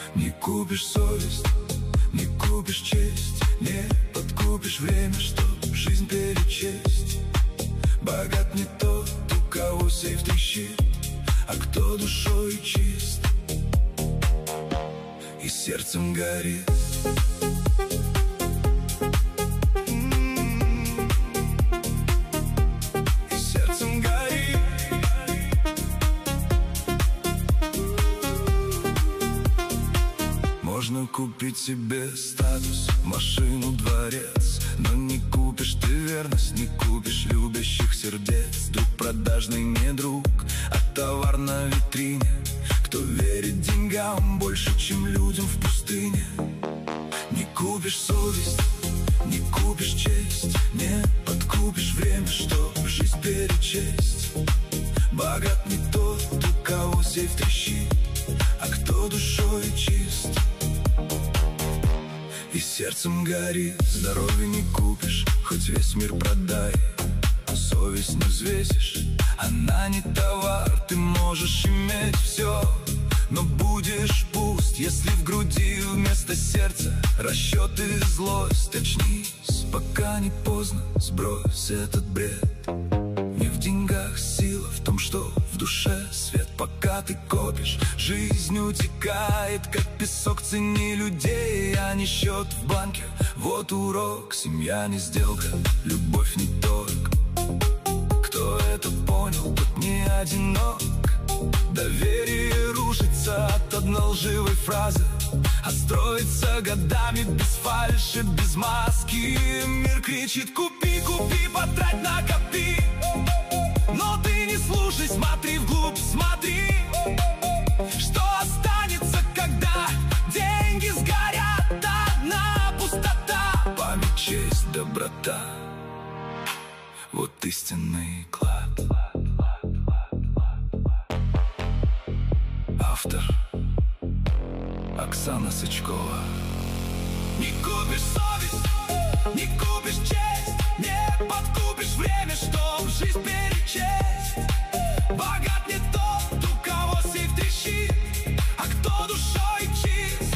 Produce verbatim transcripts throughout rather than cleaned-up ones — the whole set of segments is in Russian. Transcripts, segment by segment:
Не купишь совесть, не купишь честь, не подкупишь время, чтоб жизнь перечесть. Богат не тот, у кого сейф трещит, а кто душой чист и сердцем горит. И сердцем горит. Можно купить себе статус, машину, дворец, но не купишь ты верность, не купишь любящих сердец. Друг продажный не друг, а товар на витрине. Кто верит деньгам больше, чем людям в пустыне. Не купишь совесть, не купишь честь, не подкупишь время, чтоб жизнь перечесть. Богат не тот, у кого сейф трещит, а кто душой чист и сердцем горит. Здоровье не купишь, хоть весь мир продай, совесть не взвесишь, она не товар. Ты можешь иметь все, но будешь пуст, если в груди вместо сердца расчеты и злость. Очнись, пока не поздно, сбрось этот бред. Не в деньгах сила, в том, что в душе свет. Пока ты копишь, жизнь утекает, как песок. Цени людей, а не счет в банке. Вот урок, семья не сделка, любовь не торг. Кто это понял, тот не одинок. Доверие рушится от одной лживой фразы, а строится годами без фальши, без маски. Мир кричит: купи, купи, потрать, накопи. Но ты не слушай, смотри вглубь, смотри, что останется, когда деньги сгорят. Одна пустота, память, честь, доброта, вот истинный клад. Автор Оксана Сычкова. Не купишь совесть, не купишь честь, не подкупишь время, чтоб жизнь перечесть. Богат не тот, у кого сейф трещит, а кто душой чист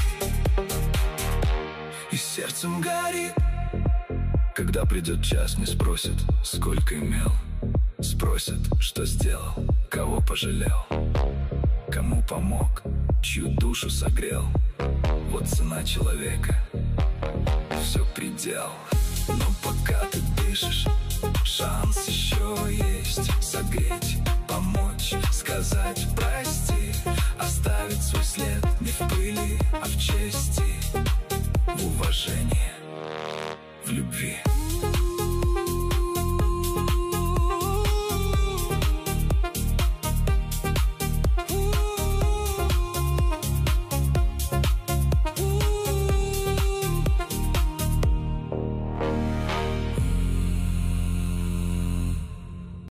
и сердцем горит. Когда придет час, не спросят, сколько имел, спросят, что сделал, кого пожалел, кому помог, чью душу согрел. Вот цена человека, все предел. Но пока ты дышишь, шанс еще есть. Согреть, помочь, сказать прости, оставить свой след не в пыли, а в чести, в уважении, в любви.